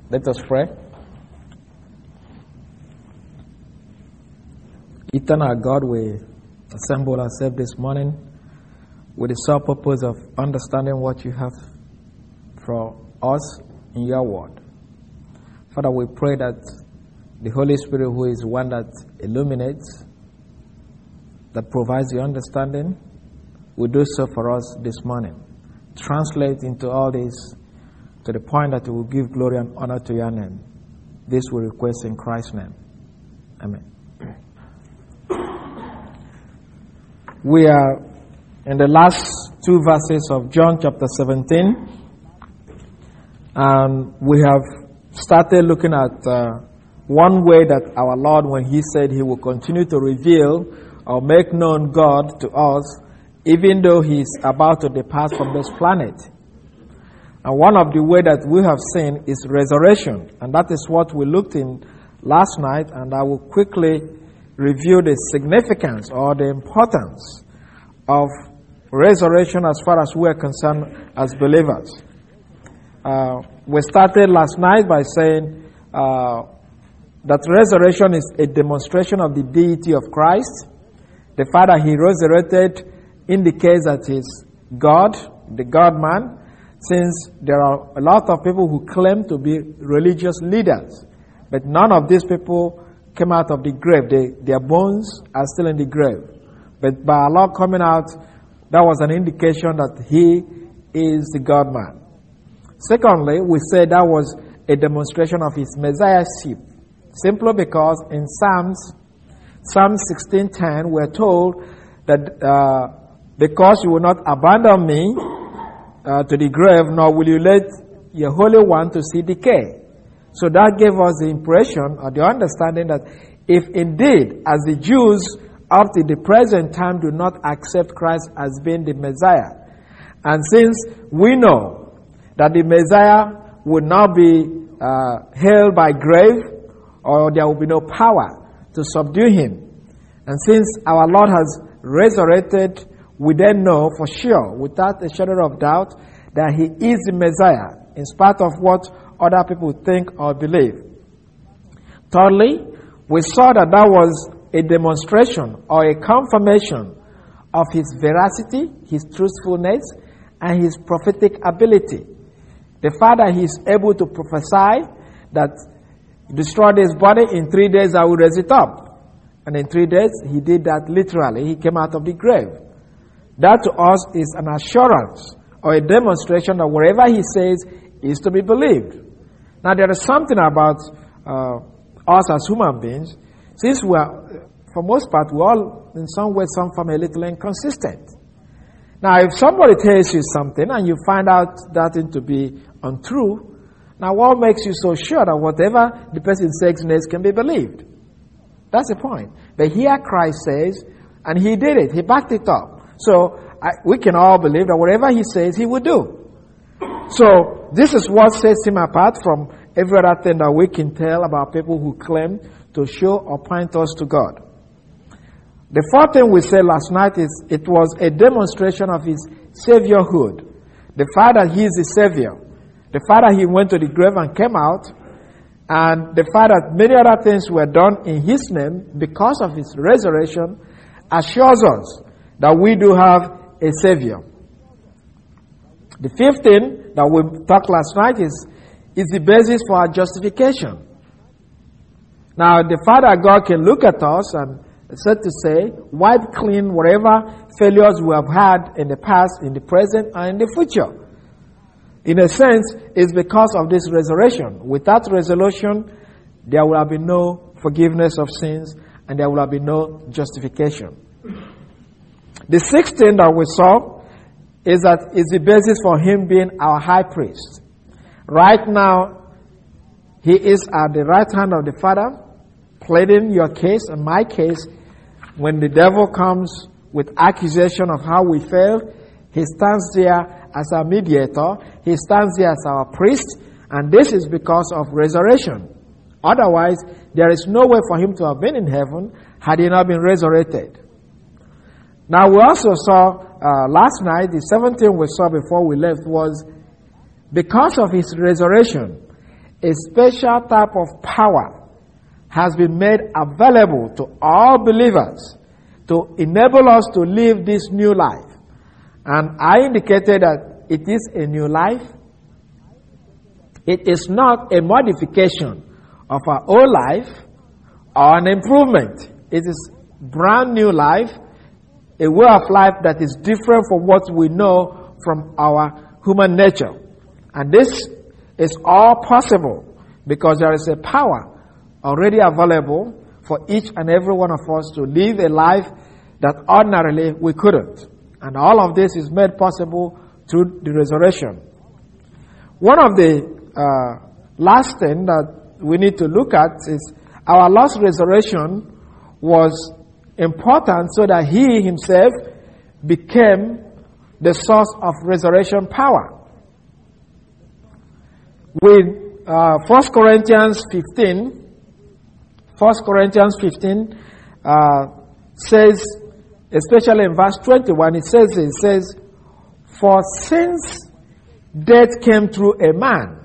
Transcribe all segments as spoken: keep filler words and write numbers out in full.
Let us pray. Eternal God, we assemble ourselves this morning with the sole purpose of understanding what you have for us in your word. Father, we pray that the Holy Spirit, who is one that illuminates, that provides the understanding, will do so for us this morning. Translate into all this to the point that it will give glory and honor to your name. This we request in Christ's name. Amen. We are in the last two verses of John chapter seventeen, and we have started looking at uh, one way that our Lord, when He said He will continue to reveal or make known God to us, even though He is about to depart from this planet. And one of the ways that we have seen is resurrection. And that is what we looked in last night. And I will quickly review the significance or the importance of resurrection as far as we are concerned as believers. Uh, we started last night by saying uh, that resurrection is a demonstration of the deity of Christ. The fact that He resurrected indicates that He is God, the God-man, since there are a lot of people who claim to be religious leaders, but none of these people came out of the grave. They, their bones are still in the grave. But by our Lord coming out, that was an indication that He is the God-man. Secondly, we said that was a demonstration of His messiahship, simply because in Psalms, Psalm sixteen ten, we're told that uh, because you will not abandon me uh, to the grave, nor will you let your Holy One to see decay. So that gave us the impression or the understanding that if indeed, as the Jews up to the present time do not accept Christ as being the Messiah, and since we know that the Messiah would not be uh, held by grave, or there will be no power to subdue Him, and since our Lord has resurrected, we then know for sure, without a shadow of doubt, that He is the Messiah, in spite of what other people think or believe. Thirdly, we saw that that was a demonstration or a confirmation of His veracity, His truthfulness, and His prophetic ability. The fact that He is able to prophesy that destroy this body, in three days I will raise it up. And in three days, He did that literally. He came out of the grave. That to us is an assurance or a demonstration that whatever He says is to be believed. Now, there is something about uh, us as human beings. Since we are, for most part, we all, in some way, some form, a little inconsistent. Now, if somebody tells you something and you find out that thing to be untrue, now what makes you so sure that whatever the person says next can be believed? That's the point. But here Christ says, and He did it. He backed it up. So I, we can all believe that whatever He says, He will do. So this is what sets Him apart from every other thing that we can tell about people who claim to show or point us to God. The fourth thing we said last night is it was a demonstration of His saviorhood. The fact that He is the Savior. The fact that He went to the grave and came out. And the fact that many other things were done in His name because of His resurrection assures us that we do have a Savior. The fifth thing that we talked last night is, is the basis for our justification. Now, the fact that God can look at us and, so to say, wipe clean whatever failures we have had in the past, in the present, and in the future. In a sense, it's because of this resurrection. Without resurrection, there will have been no forgiveness of sins, and there will have been no justification. The sixth thing that we saw is that it's the basis for Him being our high priest. Right now, He is at the right hand of the Father, pleading your case and my case. When the devil comes with accusation of how we failed, He stands there as our mediator. He stands there as our priest, and this is because of resurrection. Otherwise, there is no way for Him to have been in heaven had He not been resurrected. Now, we also saw uh, last night, the seventh thing we saw before we left was because of His resurrection, a special type of power has been made available to all believers to enable us to live this new life. And I indicated that it is a new life. It is not a modification of our old life or an improvement. It is brand new life, a way of life that is different from what we know from our human nature. And this is all possible because there is a power already available for each and every one of us to live a life that ordinarily we couldn't. And all of this is made possible through the resurrection. One of the uh, last things that we need to look at is our Lord's resurrection was important so that He Himself became the source of resurrection power. With uh, First Corinthians fifteen, First Corinthians fifteen uh, says, especially in verse twenty-one, it says, it says, "For since death came through a man,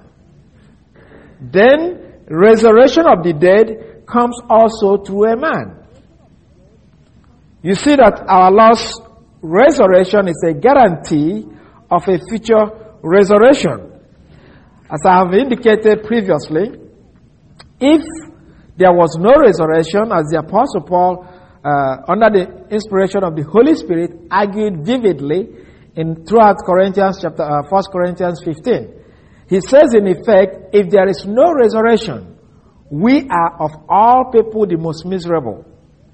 then resurrection of the dead comes also through a man." You see that our Lord's resurrection is a guarantee of a future resurrection. As I have indicated previously, if there was no resurrection, as the Apostle Paul, uh, under the inspiration of the Holy Spirit, argued vividly in throughout Corinthians chapter, uh, First Corinthians fifteen, he says in effect, if there is no resurrection, we are of all people the most miserable.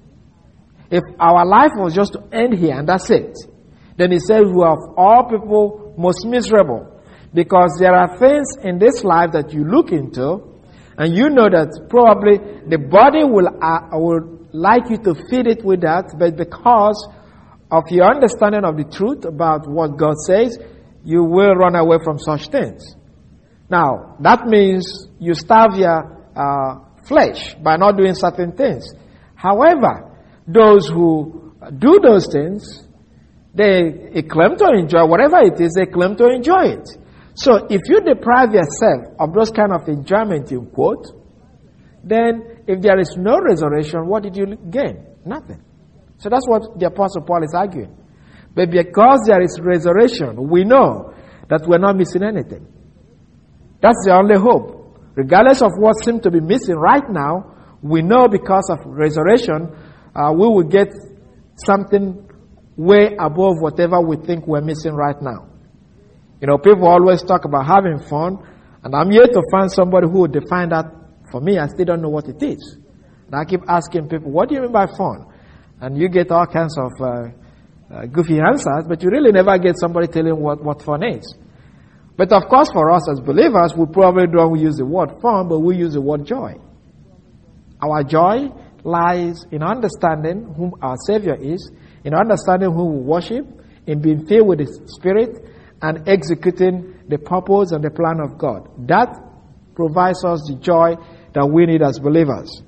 If our life was just to end here and that's it, then he says we are of all people most miserable. Because there are things in this life that you look into, and you know that probably the body will, uh, will like you to feed it with that, but because of your understanding of the truth about what God says, you will run away from such things. Now, that means you starve your uh, flesh by not doing certain things. However, those who do those things, they claim to enjoy whatever it is, they claim to enjoy it. So if you deprive yourself of those kind of enjoyment, in quote, then if there is no resurrection, what did you gain? Nothing. So that's what the Apostle Paul is arguing. But because there is resurrection, we know that we're not missing anything. That's the only hope. Regardless of what seems to be missing right now, we know because of resurrection, uh, we will get something way above whatever we think we're missing right now. You know, people always talk about having fun, and I'm here to find somebody who will define that for me. I still don't know what it is. And I keep asking people, what do you mean by fun? And you get all kinds of uh, uh, goofy answers, but you really never get somebody telling what, what fun is. But of course, for us as believers, we probably don't use the word fun, but we use the word joy. Our joy lies in understanding whom our Savior is, in understanding who we worship, in being filled with the Spirit, and executing the purpose and the plan of God. That provides us the joy that we need as believers.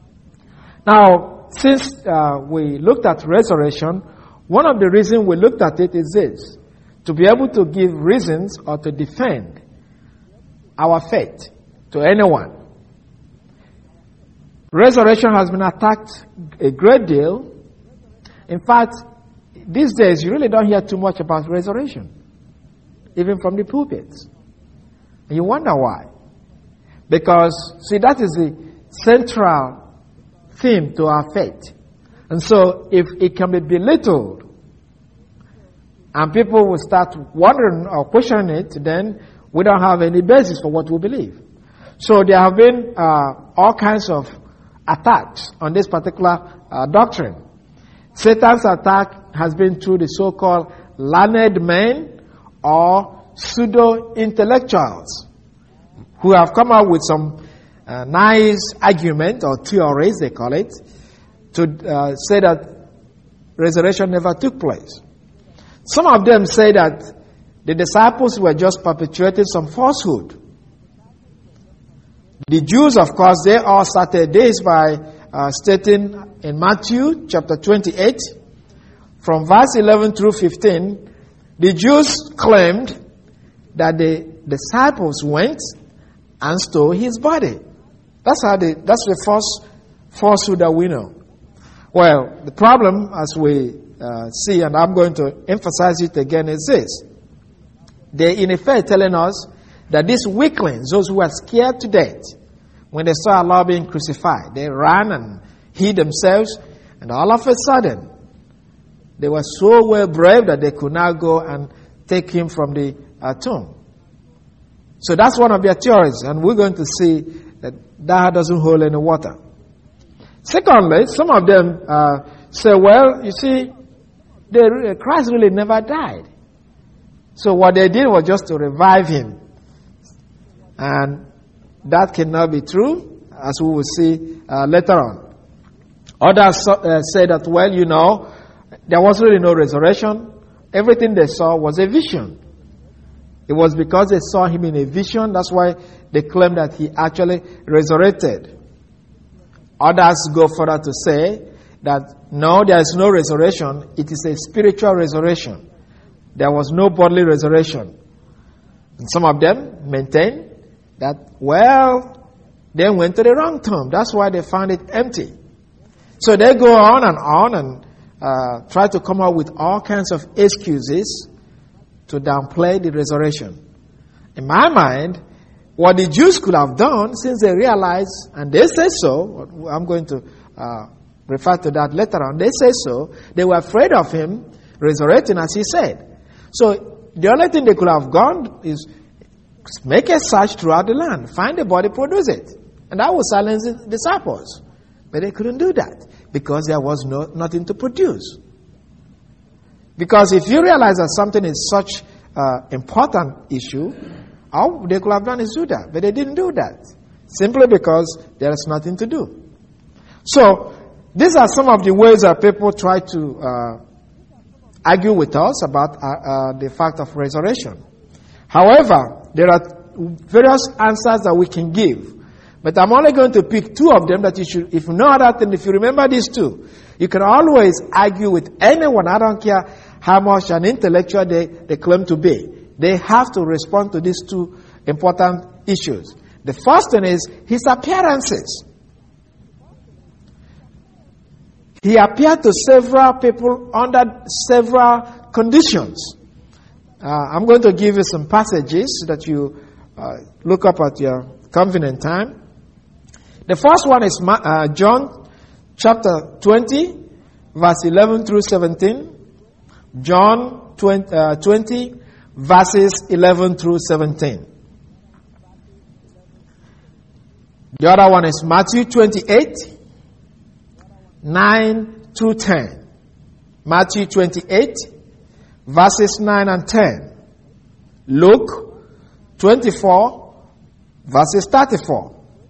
Now, since uh, we looked at resurrection, one of the reasons we looked at it is this: to be able to give reasons or to defend our faith to anyone. Resurrection has been attacked a great deal. In fact, these days you really don't hear too much about resurrection, even from the pulpits. And you wonder why. Because, see, that is the central theme to our faith. And so, if it can be belittled, and people will start wondering or questioning it, then we don't have any basis for what we believe. So there have been uh, all kinds of attacks on this particular uh, doctrine. Satan's attack has been through the so-called learned men or pseudo-intellectuals who have come up with some uh, nice argument or theories, they call it, to uh, say that resurrection never took place. Some of them say that the disciples were just perpetuating some falsehood. The Jews, of course, they all started this by uh, stating in Matthew chapter twenty-eight, from verse eleven through fifteen, the Jews claimed that the disciples went and stole his body. That's how the, that's the first falsehood that we know. Well, the problem, as we uh, see, and I'm going to emphasize it again, is this. They, in effect, telling us that these weaklings, those who are scared to death, when they saw our Lord being crucified, they ran and hid themselves, and all of a sudden, they were so well brave that they could now go and take him from the uh, tomb. So that's one of their theories, and we're going to see that that doesn't hold any water. Secondly, some of them uh, say, well, you see, they, Christ really never died. So what they did was just to revive him. And that cannot be true, as we will see uh, later on. Others uh, say that, well, you know, there was really no resurrection. Everything they saw was a vision. It was because they saw him in a vision. That's why they claim that he actually resurrected. Others go further to say that no, there is no resurrection. It is a spiritual resurrection. There was no bodily resurrection. And some of them maintain that, well, they went to the wrong tomb. That's why they found it empty. So they go on and on and uh, try to come up with all kinds of excuses to downplay the resurrection. In my mind, what the Jews could have done, since they realized, and they say so, I'm going to uh, refer to that later on, they say so, they were afraid of him resurrecting, as he said. So the only thing they could have done is make a search throughout the land, find the body, produce it. And that would silence the disciples. But they couldn't do that because there was no nothing to produce. Because if you realize that something is such an uh, important issue, all they could have done is do that. But they didn't do that. Simply because there is nothing to do. So, these are some of the ways that people try to uh, argue with us about uh, uh, the fact of resurrection. However, there are various answers that we can give. But I'm only going to pick two of them that you should, if no other thing, if you remember these two, you can always argue with anyone. I don't care how much an intellectual they, they claim to be. They have to respond to these two important issues. The first one is his appearances. He appeared to several people under several conditions. Uh, I'm going to give you some passages that you uh, look up at your convenient time. The first one is uh, John chapter twenty, verse eleven through seventeen. John twenty, uh, twenty verses eleven through seventeen. The other one is Matthew twenty-eight, nine through ten. Matthew twenty-eight, verses nine and ten. Luke twenty-four, verses thirty-four.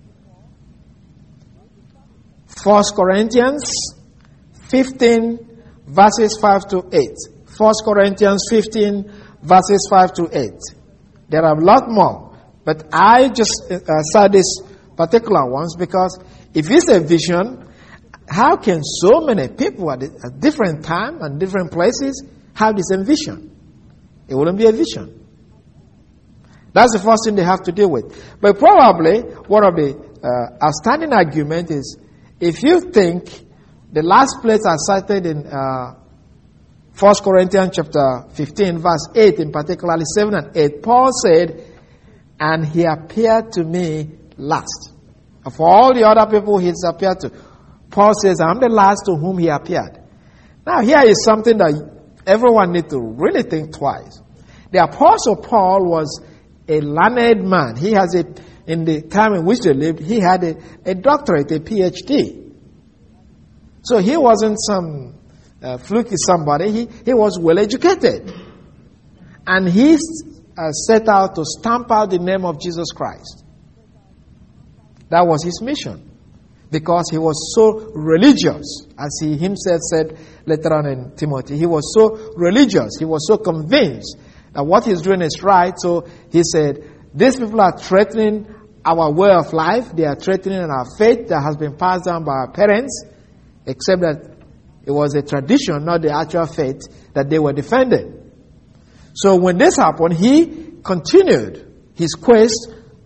First Corinthians fifteen, verses five to eight. First Corinthians fifteen, verses five to eight. There are a lot more, but I just uh, saw these particular ones because if it's a vision, how can so many people at a different time and different places have the same vision? It wouldn't be a vision. That's the first thing they have to deal with. But probably one of the uh, outstanding argument is, if you think the last place I cited in uh, First Corinthians chapter fifteen, verse eight, in particularly seven and eight, Paul said, and he appeared to me last. Of all the other people he's appeared to, Paul says, I'm the last to whom he appeared. Now here is something that everyone needs to really think twice. The Apostle Paul was a learned man. He has a, in the time in which they lived, he had a, a doctorate, a P H D. So he wasn't some uh, fluky somebody. He, he was well educated. And he uh, set out to stamp out the name of Jesus Christ. That was his mission. Because he was so religious, as he himself said later on in Timothy. He was so religious. He was so convinced that what he's doing is right. So he said, these people are threatening our way of life. They are threatening our faith that has been passed down by our parents, except that it was a tradition, not the actual faith that they were defending. So when this happened, he continued his quest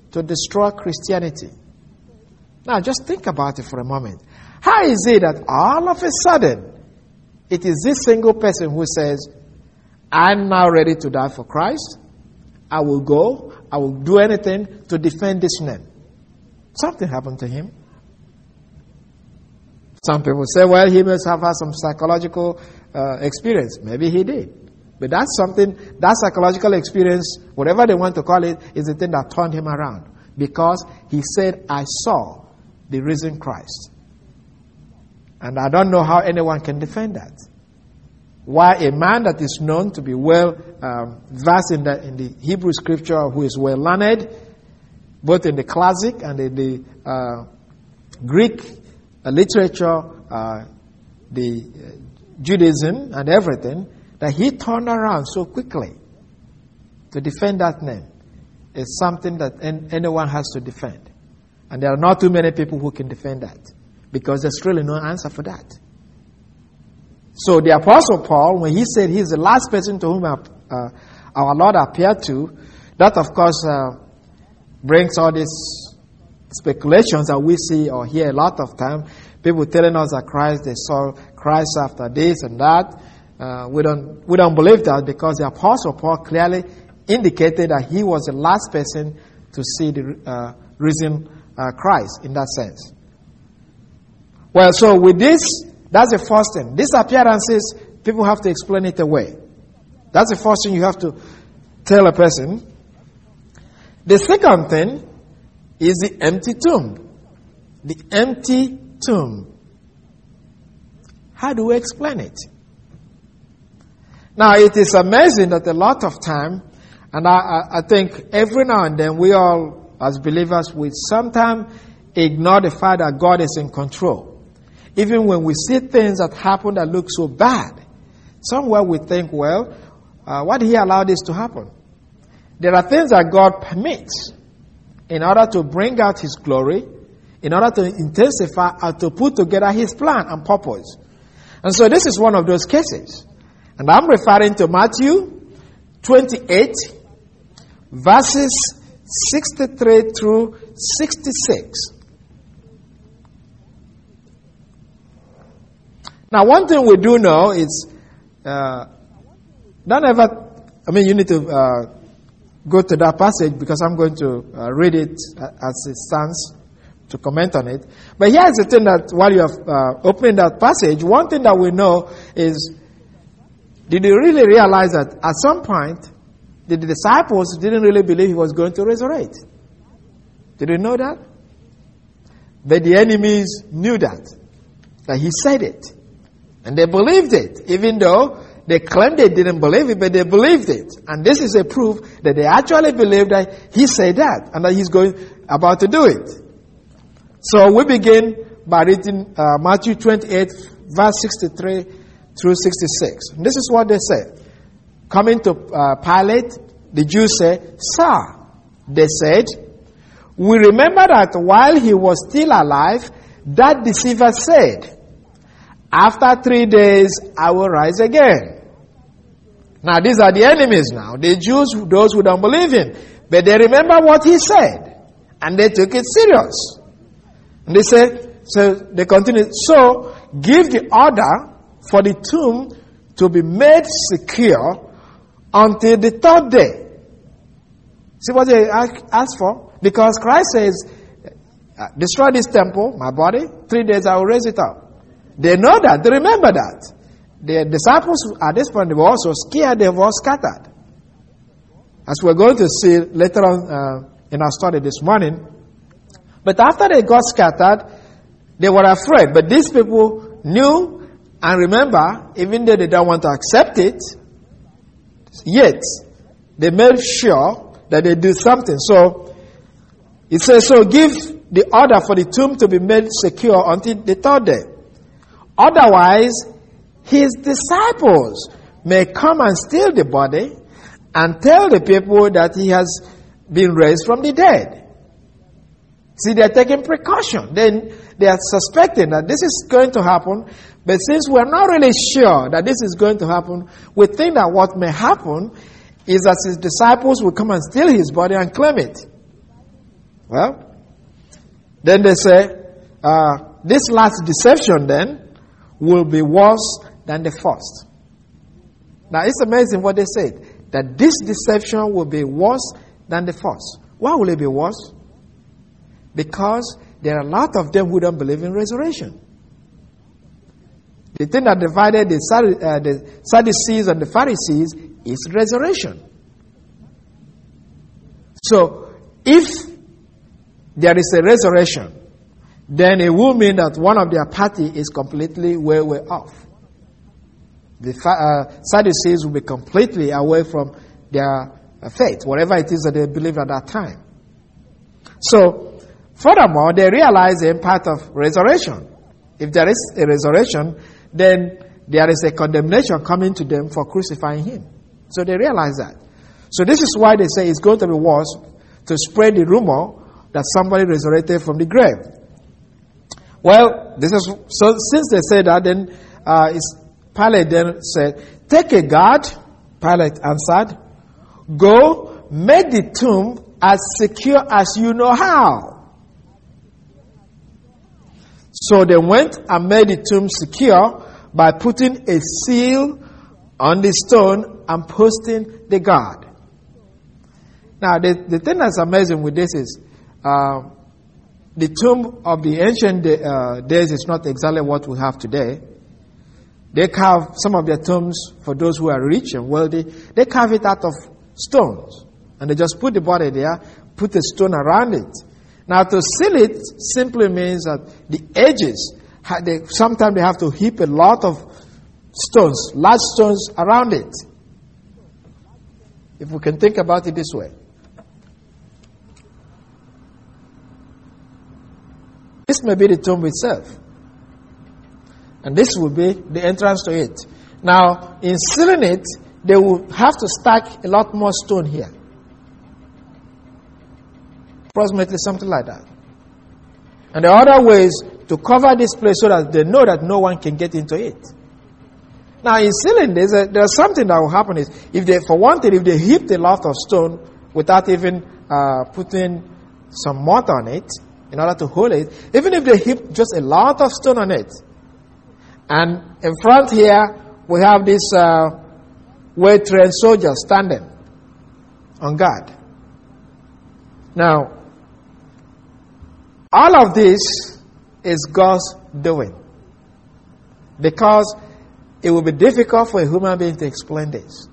to destroy Christianity. Now, just think about it for a moment. How is it that all of a sudden, it is this single person who says, I'm now ready to die for Christ. I will go. I will do anything to defend this name. Something happened to him. Some people say, well, he must have had some psychological uh, experience. Maybe he did. But that's something, that psychological experience, whatever they want to call it, is the thing that turned him around. Because he said, I saw the risen Christ. And I don't know how anyone can defend that. Why a man that is known to be well um, versed in the, in the Hebrew scripture, who is well learned, both in the classic and in the uh, Greek uh, literature, uh, the uh, Judaism and everything, that he turned around so quickly to defend that name is something that en- anyone has to defend. And there are not too many people who can defend that, because there's really no answer for that. So the Apostle Paul, when he said he's the last person to whom our, uh, our Lord appeared to, that of course uh, brings all these speculations that we see or hear a lot of time. People telling us that Christ, they saw Christ after this and that. Uh, we don't we don't believe that, because the Apostle Paul clearly indicated that he was the last person to see the uh, risen uh, Christ in that sense. Well, so with this, that's the first thing. These appearances, people have to explain it away. That's the first thing you have to tell a person. The second thing is the empty tomb. The empty tomb. How do we explain it? Now, it is amazing that a lot of time, and I, I, I think every now and then we all, as believers, we sometimes ignore the fact that God is in control. Even when we see things that happen that look so bad, somewhere we think, well, uh, why did He allow this to happen? There are things that God permits in order to bring out His glory, in order to intensify or to put together His plan and purpose. And so this is one of those cases. And I'm referring to Matthew twenty-eight, verses sixty-three through sixty-six. Now, one thing we do know is, uh, don't ever, I mean, you need to uh, go to that passage, because I'm going to uh, read it as it stands to comment on it. But here's the thing, that while you have uh, opened that passage, one thing that we know is, did you really realize that at some point, the disciples didn't really believe He was going to resurrect? Did you know that? But the enemies knew that, that He said it. And they believed it, even though they claimed they didn't believe it, but they believed it. And this is a proof that they actually believed that He said that, and that He's going about to do it. So we begin by reading uh, Matthew twenty-eight, verse sixty-three through sixty-six. And this is what they said. Coming to uh, Pilate, the Jews said, Sir, they said, we remember that while He was still alive, that deceiver said, after three days, I will rise again. Now, these are the enemies now. The Jews, those who don't believe Him. But they remember what He said. And they took it serious. And they said, so they continued, so give the order for the tomb to be made secure until the third day. See what they asked for? Because Christ says, destroy this temple, my body, three days I will raise it up. They know that. They remember that. The disciples at this point, they were also scared. They were scattered. As we're going to see later on uh, in our study this morning. But after they got scattered, they were afraid. But these people knew and remember, even though they don't want to accept it, yet they made sure that they do something. So it says, so give the order for the tomb to be made secure until the third day. Otherwise, His disciples may come and steal the body and tell the people that He has been raised from the dead. See, they're taking precaution. Then they are suspecting that this is going to happen. But since we're not really sure that this is going to happen, we think that what may happen is that His disciples will come and steal His body and claim it. Well, then they say, uh, this last deception then will be worse than the first. Now, it's amazing what they said, that this deception will be worse than the first. Why will it be worse? Because there are a lot of them who don't believe in resurrection. The thing that divided the, uh, the Sadducees and the Pharisees is resurrection. So, if there is a resurrection, then it will mean that one of their party is completely way, way off. The uh, Sadducees will be completely away from their uh, faith, whatever it is that they believe at that time. So, furthermore, they realize the impact of resurrection. If there is a resurrection, then there is a condemnation coming to them for crucifying him. So they realize that. So this is why they say it's going to be worse to spread the rumor that somebody resurrected from the grave. Well, this is so. Since they say that, then uh, it's, Pilate then said, "Take a guard." Pilate answered, "Go, make the tomb as secure as you know how." So they went and made the tomb secure by putting a seal on the stone and posting the guard. Now, the, the thing that's amazing with this is uh, the tomb of the ancient day, uh, days is not exactly what we have today. They carve some of their tombs, for those who are rich and wealthy, they carve it out of stones. And they just put the body there, put a stone around it. Now, to seal it simply means that the edges, they, sometimes they have to heap a lot of stones, large stones around it. If we can think about it this way. This may be the tomb itself. And this will be the entrance to it. Now, in sealing it, they will have to stack a lot more stone here. Approximately something like that. And the other way is to cover this place so that they know that no one can get into it. Now, in sealing this, uh, there's something that will happen is, if they, for one thing, if they heap a lot of stone without even uh, putting some mortar on it, in order to hold it, even if they heap just a lot of stone on it, and in front here, we have this uh, well-trained soldier standing on guard. Now, all of this is God's doing. Because it will be difficult for a human being to explain this.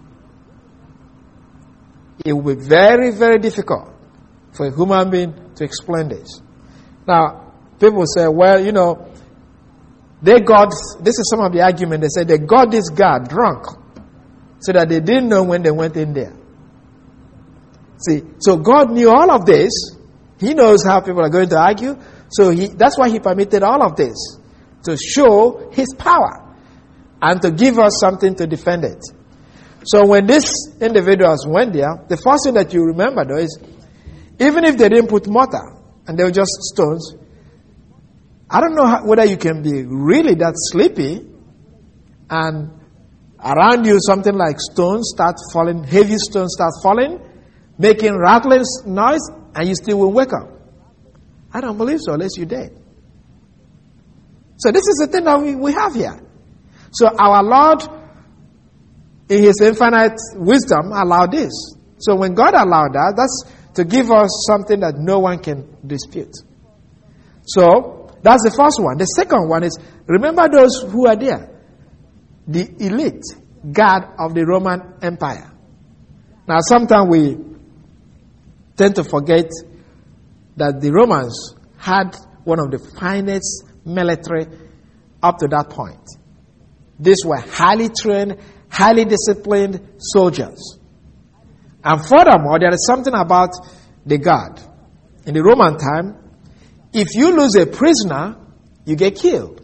It will be very, very difficult for a human being to explain this. Now, people say, well, you know, they got, this is some of the argument, they say they got this guy drunk so that they didn't know when they went in there. See, so God knew all of this. He knows how people are going to argue. So he, that's why he permitted all of this, to show his power and to give us something to defend it. So when these individuals went there, the first thing that you remember though is, even if they didn't put mortar and they were just stones, I don't know how, whether you can be really that sleepy and around you something like stones start falling, heavy stones start falling, making rattling noise, and you still won't wake up. I don't believe so, unless you're dead. So this is the thing that we, we have here. So our Lord, in His infinite wisdom, allowed this. So when God allowed that, that's to give us something that no one can dispute. So that's the first one. The second one is, remember those who are there. The elite guard of the Roman Empire. Now sometimes we tend to forget that the Romans had one of the finest military up to that point. These were highly trained, highly disciplined soldiers. And furthermore, there is something about the guard. In the Roman time, if you lose a prisoner, you get killed.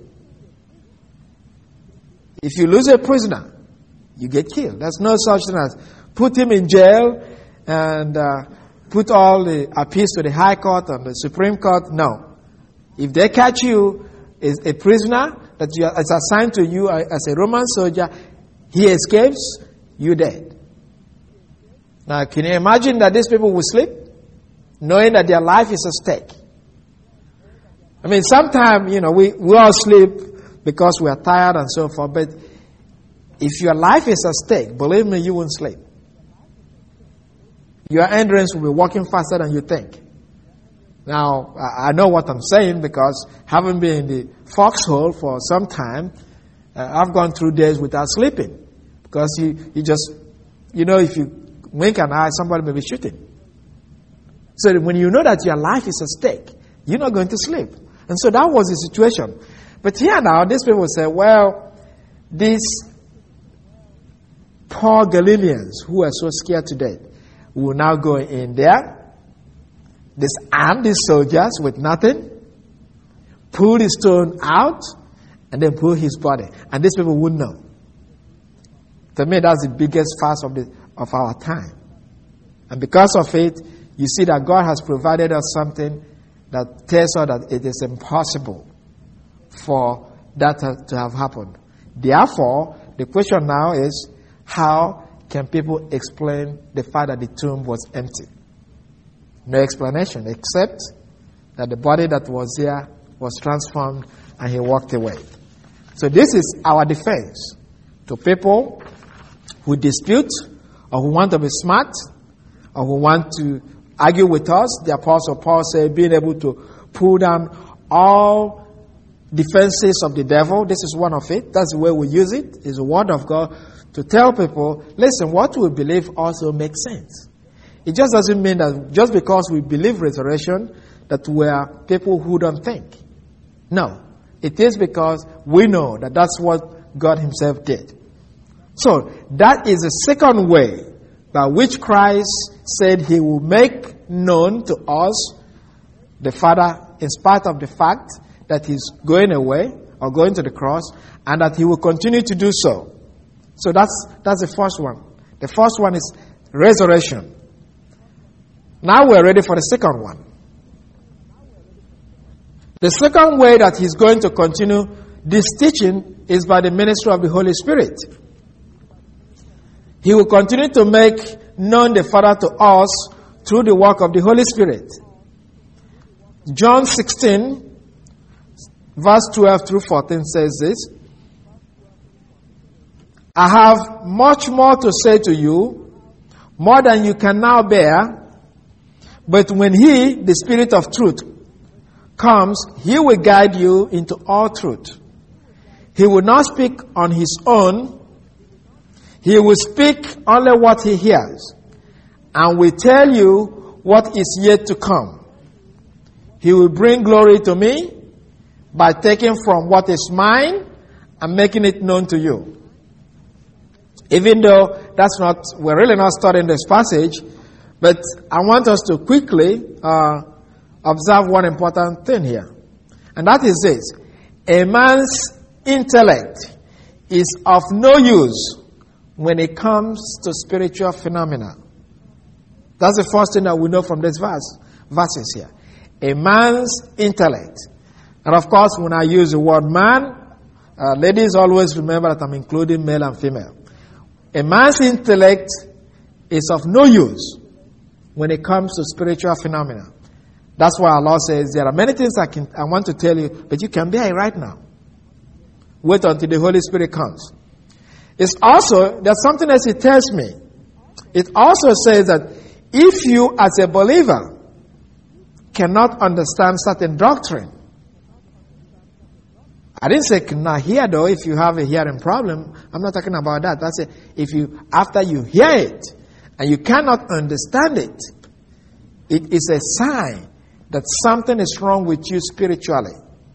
If you lose a prisoner, you get killed. There's no such thing as put him in jail and uh, put all the appeals to the High Court and the Supreme Court. No. If they catch you as a prisoner that is assigned to you as a Roman soldier, he escapes, you're dead. Now, can you imagine that these people will sleep? knowing that their life is at stake. I mean, sometimes, you know, we, we all sleep because we are tired and so forth, but if your life is at stake, believe me, you won't sleep. Your endurance will be working faster than you think. Now, I know what I'm saying because having been in the foxhole for some time, uh, I've gone through days without sleeping. Because you, you just, you know, if you wink an eye, somebody may be shooting. So when you know that your life is at stake, you're not going to sleep. And so that was the situation. But here now, these people say, well, these poor Galileans who are so scared to death will now go in there, disarm these soldiers with nothing, pull the stone out, and then pull his body. And these people wouldn't know. To me, that's the biggest fast of, the, of our time. And because of it, you see that God has provided us something that tells us that it is impossible for that to have happened. Therefore, the question now is, how can people explain the fact that the tomb was empty? No explanation except that the body that was there was transformed and he walked away. So this is our defense to people who dispute or who want to be smart or who want to argue with us. The Apostle Paul said, being able to pull down all defenses of the devil. This is one of it. That's the way we use it. It's the word of God to tell people, listen, what we believe also makes sense. It just doesn't mean that just because we believe resurrection that we are people who don't think. No. It is because we know that that's what God himself did. So that is the second way by which Christ said he will make known to us the Father in spite of the fact that he's going away or going to the cross and that he will continue to do so. So that's that's the first one. The first one is resurrection. Now we're ready for the second one. The second way that he's going to continue this teaching is by the ministry of the Holy Spirit. He will continue to make known the Father to us through the work of the Holy Spirit. John sixteen, verse twelve through fourteen says this. I have much more to say to you, more than you can now bear. But when he, the Spirit of truth, comes, he will guide you into all truth. He will not speak on his own. He will speak only what he hears, and will tell you what is yet to come. He will bring glory to me by taking from what is mine and making it known to you. Even though that's not, we're really not studying this passage, but I want us to quickly uh, observe one important thing here. And that is this. A man's intellect is of no use when it comes to spiritual phenomena. That's the first thing that we know from this verse, verses here. A man's intellect. And of course, when I use the word man, uh, ladies always remember that I'm including male and female. A man's intellect is of no use when it comes to spiritual phenomena. That's why Allah says, there are many things I can I want to tell you, but you can bear it right now. Wait until the Holy Spirit comes. It's also, there's something else it tells me. It also says that if you as a believer cannot understand certain doctrine, I didn't say cannot hear though if you have a hearing problem. I'm not talking about that. That's it. If you, after you hear it and you cannot understand it, it is a sign that something is wrong with you spiritually.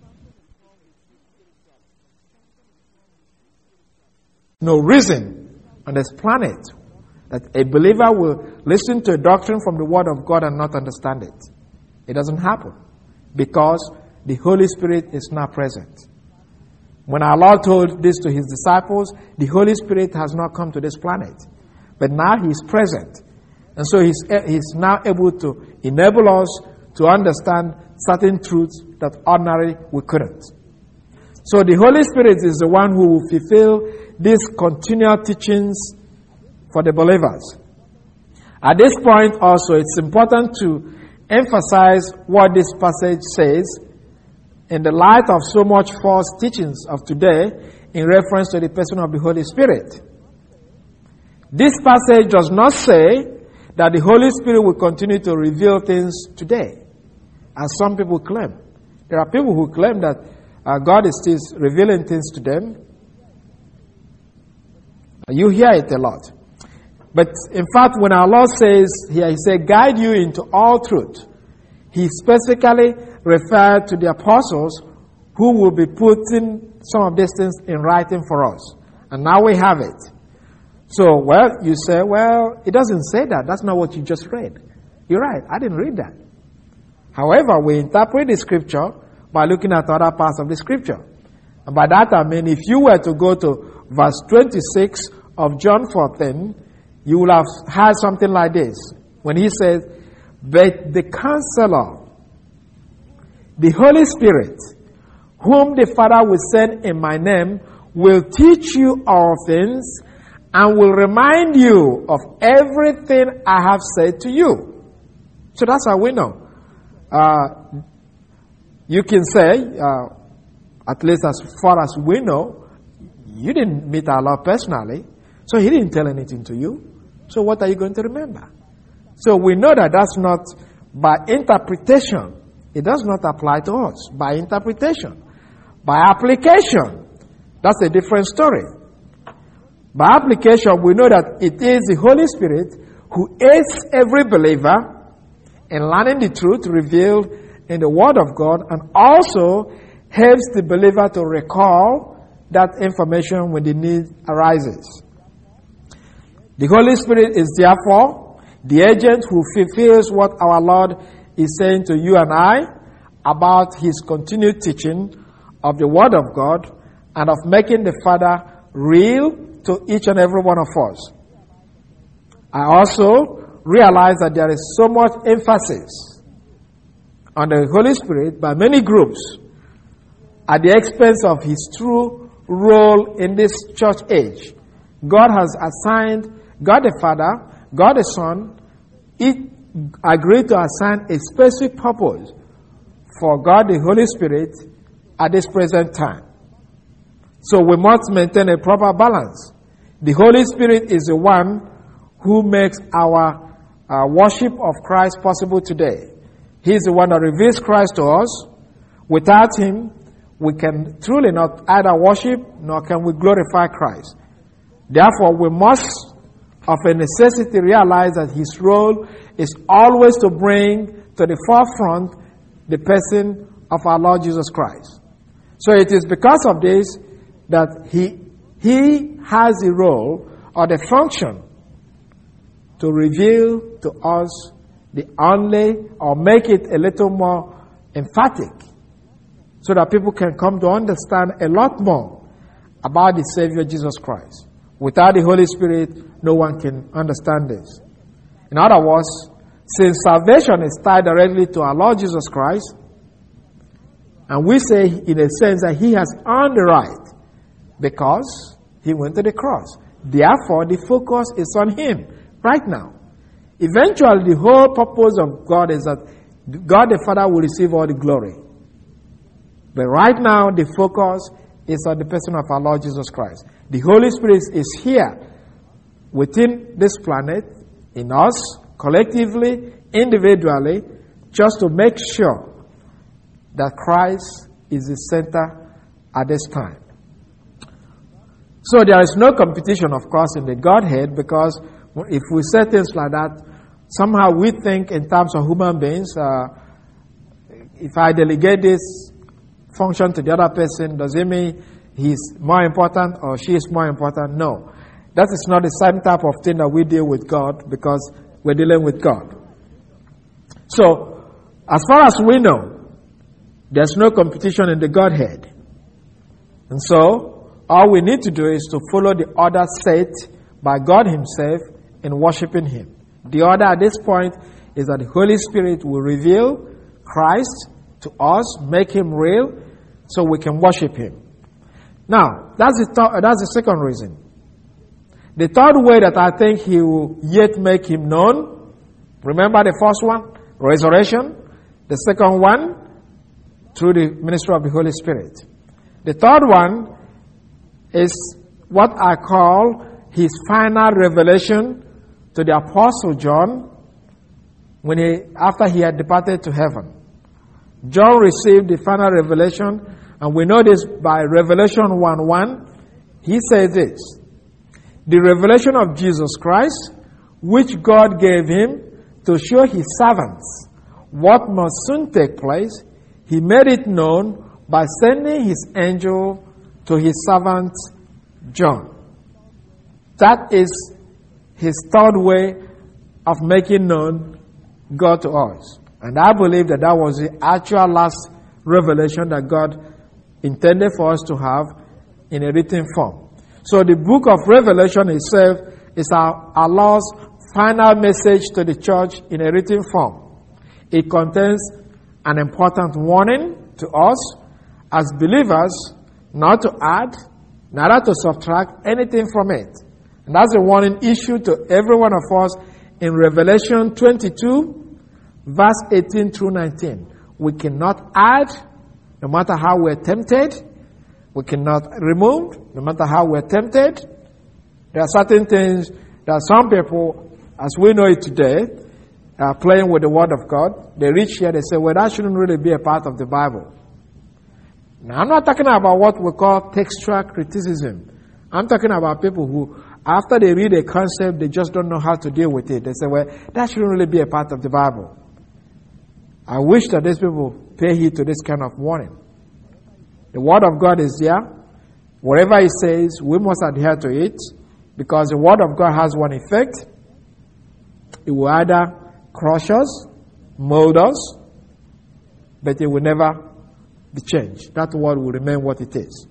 No reason on this planet that a believer will listen to a doctrine from the Word of God and not understand it. It doesn't happen because the Holy Spirit is not present. When our Lord told this to his disciples, the Holy Spirit has not come to this planet. But now he is present. And so he's, he's now able to enable us to understand certain truths that ordinarily we couldn't. So the Holy Spirit is the one who will fulfill these continual teachings for the believers. At this point also, it's important to emphasize what this passage says in the light of so much false teachings of today in reference to the person of the Holy Spirit. This passage does not say that the Holy Spirit will continue to reveal things today, as some people claim. There are people who claim that uh, God is still revealing things to them. You hear it a lot. But in fact, when our Lord says here, He said, guide you into all truth, He specifically referred to the apostles who will be putting some of these things in writing for us. And now we have it. So, well, you say, well, it doesn't say that. That's not what you just read. You're right. I didn't read that. However, we interpret the scripture by looking at other parts of the scripture. And by that I mean, if you were to go to verse twenty-six of John fourteen, you will have heard something like this. When he says, but the Counselor, the Holy Spirit, whom the Father will send in my name, will teach you all things and will remind you of everything I have said to you. So that's how we know. Uh, you can say, uh, at least as far as we know, you didn't meet our Lord personally, so He didn't tell anything to you. So what are you going to remember? So we know that that's not by interpretation. It does not apply to us. By interpretation. By application, that's a different story. By application, we know that it is the Holy Spirit who aids every believer in learning the truth revealed in the Word of God, and also helps the believer to recall that information when the need arises. The Holy Spirit is therefore the agent who fulfills what our Lord is saying to you and I about His continued teaching of the Word of God and of making the Father real to each and every one of us. I also realize that there is so much emphasis on the Holy Spirit by many groups at the expense of His true role in this church age. God has assigned, God the Father, God the Son, each agreed to assign a specific purpose for God the Holy Spirit at this present time. So we must maintain a proper balance. The Holy Spirit is the one who makes our uh, worship of Christ possible today. He is the one that reveals Christ to us. Without Him, we can truly not either worship nor can we glorify Christ. Therefore, we must of a necessity realize that His role is always to bring to the forefront the person of our Lord Jesus Christ. So it is because of this that He, he has the role or the function to reveal to us the only, or make it a little more emphatic, so that people can come to understand a lot more about the Savior Jesus Christ. Without the Holy Spirit, no one can understand this. In other words, since salvation is tied directly to our Lord Jesus Christ, and we say in a sense that He has earned the right because He went to the cross. Therefore, the focus is on Him right now. Eventually, the whole purpose of God is that God the Father will receive all the glory. But right now, the focus is on the person of our Lord Jesus Christ. The Holy Spirit is here within this planet, in us, collectively, individually, just to make sure that Christ is the center at this time. So there is no competition, of course, in the Godhead, because if we say things like that, somehow we think in terms of human beings. Uh, if I delegate this function to the other person, does it mean he's more important or she is more important? No. That is not the same type of thing that we deal with God, because we're dealing with God. So, as far as we know, there's no competition in the Godhead. And so, all we need to do is to follow the order set by God Himself in worshiping Him. The order at this point is that the Holy Spirit will reveal Christ to us, make Him real, so we can worship Him. Now, that's the, th- that's the second reason. The third way that I think He will yet make Him known, remember the first one? resurrection. The second one, through the ministry of the Holy Spirit. The third one is what I call his final revelation to the Apostle John when he, after he had departed to heaven. John received the final revelation, and we know this by Revelation one one. He says this: the revelation of Jesus Christ, which God gave him to show his servants what must soon take place, he made it known by sending his angel to his servant John. That is his third way of making known God to us. And I believe that that was the actual last revelation that God intended for us to have in a written form. So the book of Revelation itself is our, our Lord's final message to the church in a written form. It contains an important warning to us as believers not to add, neither to subtract anything from it. And that's a warning issued to every one of us in Revelation twenty-two, verse eighteen through nineteen. We cannot add, no matter how we're tempted. We cannot remove, no matter how we're tempted. There are certain things that some people, as we know it today, are playing with the Word of God. They reach here, they say, well, that shouldn't really be a part of the Bible. Now, I'm not talking about what we call textual criticism. I'm talking about people who, after they read a concept, they just don't know how to deal with it. They say, well, that shouldn't really be a part of the Bible. I wish that these people pay heed to this kind of warning. The Word of God is there. Whatever it says, we must adhere to it, because the Word of God has one effect. It will either crush us, mold us, but it will never be changed. That Word will remain what it is.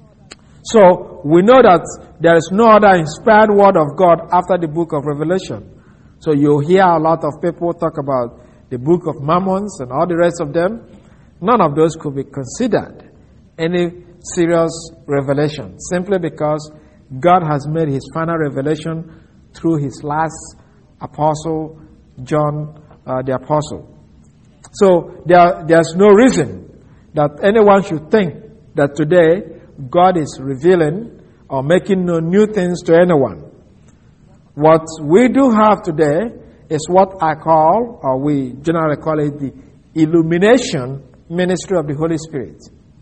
So, we know that there is no other inspired Word of God after the book of Revelation. So, you'll hear a lot of people talk about the book of Mormon and all the rest of them. None of those could be considered any serious revelation, simply because God has made his final revelation through his last apostle, John uh, the Apostle. So there, there's no reason that anyone should think that today God is revealing or making no new things to anyone. What we do have today is what I call, or we generally call it, the illumination ministry of the Holy Spirit.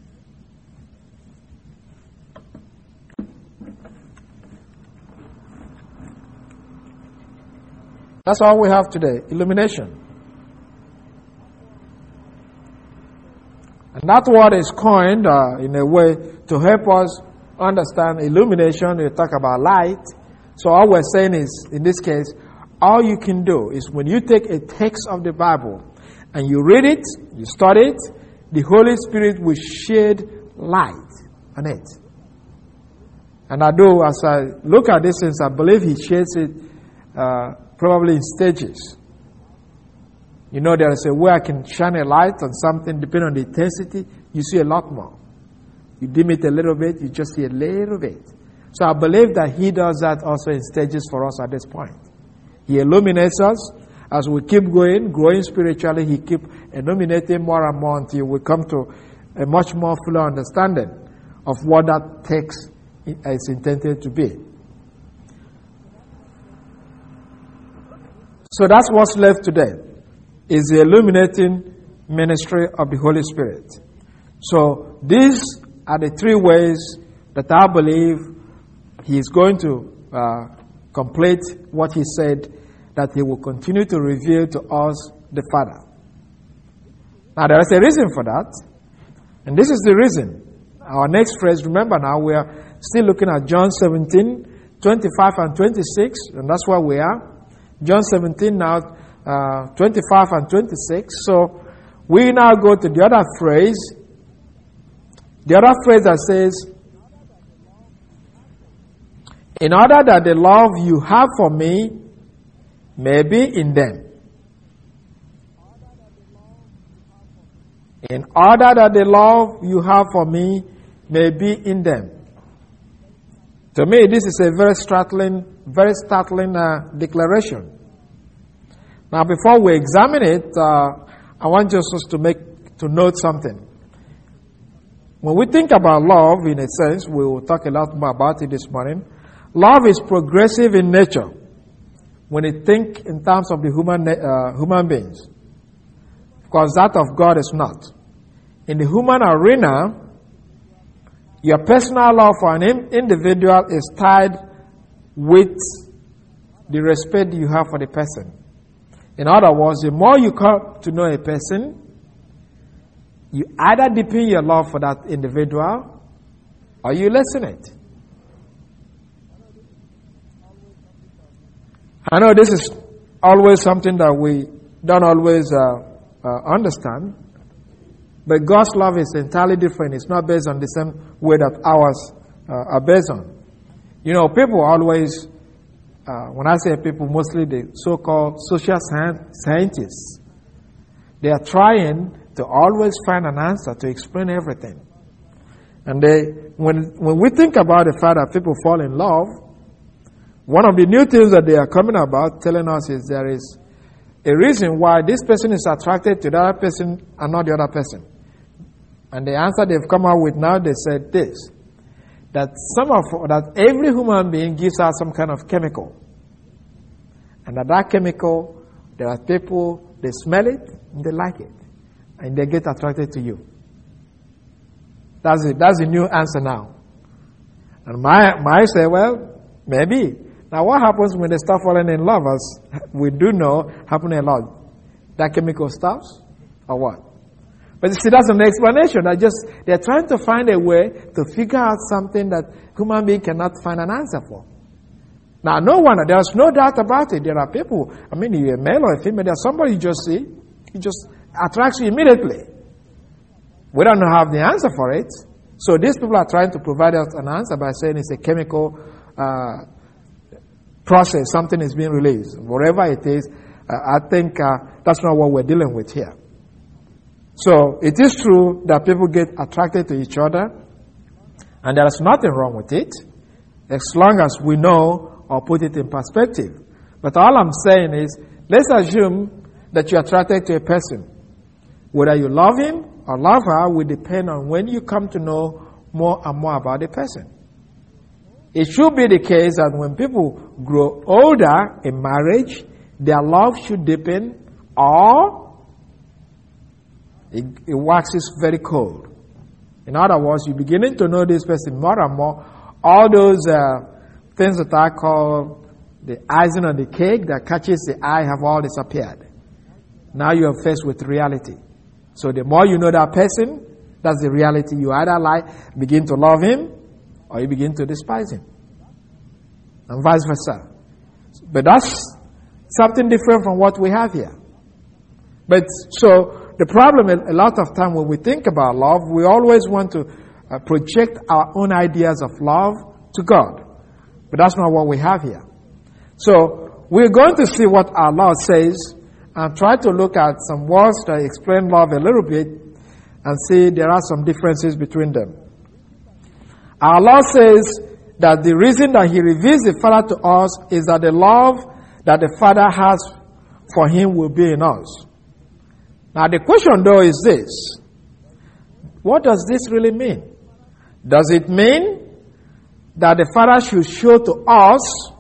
That's all we have today, illumination. And that word is coined uh, in a way to help us understand illumination. We talk about light. So all we're saying is, in this case, all you can do is when you take a text of the Bible and you read it, you study it, the Holy Spirit will shed light on it. And I do, as I look at this, since I believe he sheds it uh, probably in stages. You know, there is a way I can shine a light on something, depending on the intensity, you see a lot more. You dim it a little bit, you just see a little bit. So I believe that he does that also in stages for us at this point. He illuminates us. As we keep going, growing spiritually, he keep illuminating more and more until we come to a much more fuller understanding of what that text is intended to be. So that's what's left today, is the illuminating ministry of the Holy Spirit. So these are the three ways that I believe he is going to uh, complete what he said, that he will continue to reveal to us the Father. Now there is a reason for that, and this is the reason. Our next phrase, remember now, we are still looking at John seventeen, twenty-five and twenty-six, and that's where we are. John seventeen now, uh, twenty-five and twenty-six. So we now go to the other phrase. The other phrase that says, in order that the love you have for me may be in them. In order that the love you have for me may be in them. To me, this is a very startling, very startling uh, declaration. Now, before we examine it, uh, I want just us to make to note something. When we think about love, in a sense, we will talk a lot more about it this morning. Love is progressive in nature when you think in terms of the human uh, human beings, because that of God is not. In the human arena, your personal love for an individual is tied with the respect you have for the person. In other words, the more you come to know a person, you either deepen your love for that individual or you lessen it. I know this is always something that we don't always uh, uh, understand, but God's love is entirely different. It's not based on the same way that ours uh, are based on. You know, people always, uh, when I say people, mostly the so-called social scientists, they are trying to always find an answer to explain everything. And they, when when we think about the fact that people fall in love, one of the new things that they are coming about telling us is there is a reason why this person is attracted to the other person and not the other person. And the answer they've come out with now, they said this, that some of that every human being gives out some kind of chemical, and that that chemical, there are people, they smell it and they like it, and they get attracted to you. That's it. That's the new answer now. And my my say, well, maybe. Now, what happens when they start falling in love? As we do know, happen a lot. That chemical stops, or what? But you see, that's an explanation. I just they're trying to find a way to figure out something that human being cannot find an answer for. Now, no one, there's no doubt about it. There are people. I mean, you're a male or a female. There's somebody you just see, he just attracts you immediately. We don't have the answer for it. So these people are trying to provide us an answer by saying it's a chemical uh, process. Something is being released. Whatever it is, uh, I think uh, that's not what we're dealing with here. So it is true that people get attracted to each other, and there is nothing wrong with it, as long as we know or put it in perspective. But all I'm saying is, let's assume that you're attracted to a person. Whether you love him or love her will depend on when you come to know more and more about the person. It should be the case that when people grow older in marriage, their love should deepen, or it, it waxes very cold. In other words, you're beginning to know this person more and more. All those uh, things that I call the icing on the cake that catches the eye have all disappeared. Now you are faced with reality. So the more you know that person, that's the reality. You either like begin to love him or you begin to despise him. And vice versa. But that's something different from what we have here. But so the problem a lot of time when we think about love, we always want to uh, project our own ideas of love to God. But that's not what we have here. So we're going to see what our Lord says and try to look at some words that explain love a little bit and see there are some differences between them. Our Lord says that the reason that He reveals the Father to us is that the love that the Father has for Him will be in us. Now the question though is this: what does this really mean? Does it mean that the Father should show to us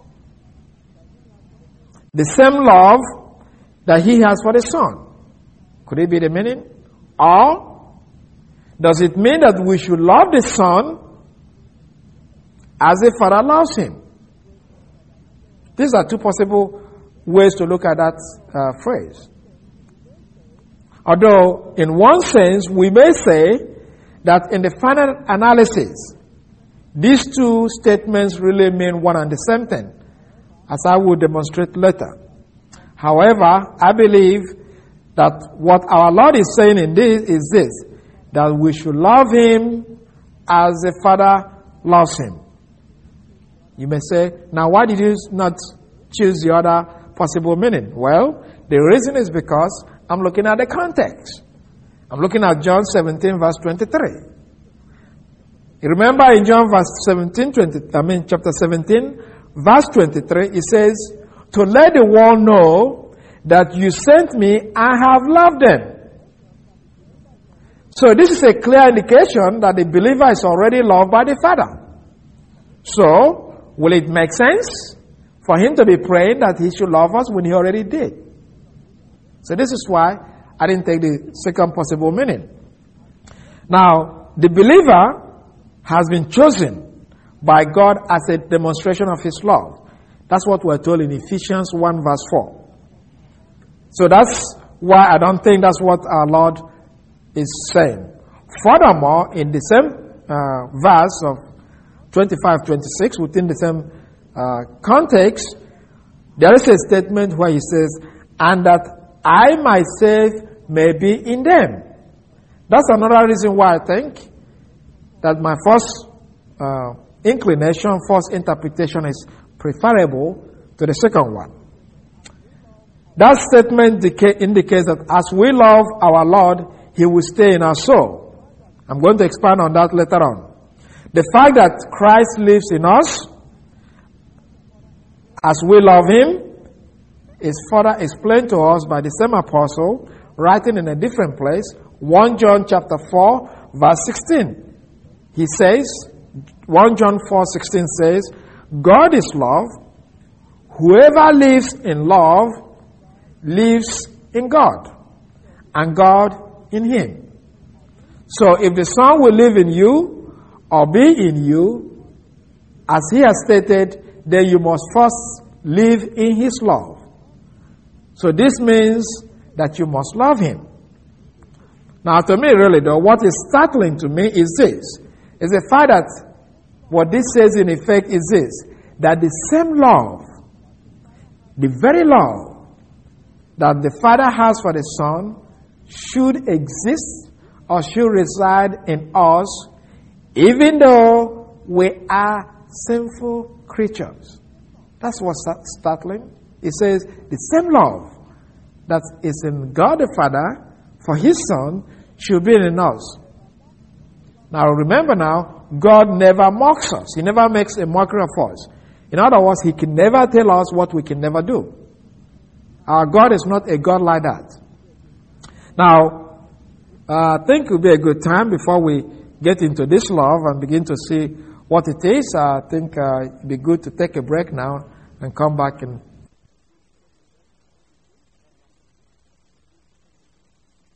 the same love that He has for the Son? Could it be the meaning? Or does it mean that we should love the Son as the Father loves Him? These are two possible ways to look at that uh, phrase. Although, in one sense, we may say that in the final analysis, these two statements really mean one and the same thing, as I will demonstrate later. However, I believe that what our Lord is saying in this is this, that we should love Him as the Father loves Him. You may say, now why did you not choose the other possible meaning? Well, the reason is because I'm looking at the context. I'm looking at John seventeen, verse twenty-three. You remember in John verse seventeen, twenty, I mean chapter seventeen, verse twenty-three, it says, to let the world know that you sent me, I have loved them. So this is a clear indication that the believer is already loved by the Father. So, will it make sense for him to be praying that he should love us when he already did? So this is why I didn't take the second possible meaning. Now, the believer has been chosen by God as a demonstration of his love. That's what we're told in Ephesians one verse four. So that's why I don't think that's what our Lord is saying. Furthermore, in the same uh, verse of twenty-five twenty-six, within the same uh, context, there is a statement where he says, and that I myself may be in them. That's another reason why I think that my first uh, inclination, first interpretation is preferable to the second one. That statement indicates that as we love our Lord, He will stay in our soul. I'm going to expand on that later on. The fact that Christ lives in us as we love Him is further explained to us by the same apostle writing in a different place, First John chapter four, verse sixteen. He says, First John four sixteen says, God is love. Whoever lives in love lives in God, and God in him. So if the Son will live in you or be in you, as he has stated, then you must first live in his love. So this means that you must love him. Now to me really though, what is startling to me is this, is the fact that what this says in effect is this, that the same love, the very love that the Father has for the Son should exist or should reside in us, even though we are sinful creatures. That's what's startling. It says the same love that is in God the Father for His Son should be in us. Now remember now, God never mocks us. He never makes a mockery of us. In other words, He can never tell us what we can never do. Our God is not a God like that. Now, uh, I think it will be a good time before we get into this love and begin to see what it is. I think uh, it would be good to take a break now and come back and